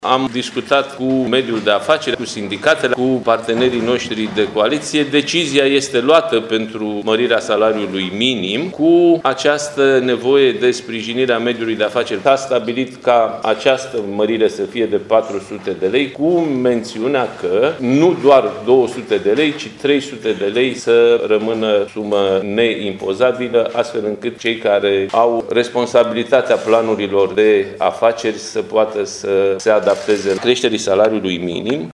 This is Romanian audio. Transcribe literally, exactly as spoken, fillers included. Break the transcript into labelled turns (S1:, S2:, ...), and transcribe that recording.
S1: Am discutat cu mediul de afaceri, cu sindicatele, cu partenerii noștri de coaliție. Decizia este luată pentru mărirea salariului minim cu această nevoie de sprijinirea mediului de afaceri. S-a stabilit ca această mărire să fie de patru sute de lei, cu mențiunea că nu doar două sute de lei, ci trei sute de lei să rămână sumă neimpozabilă, astfel încât cei care au responsabilitatea planurilor de afaceri să poată să se adapteze creșterii salariului minim.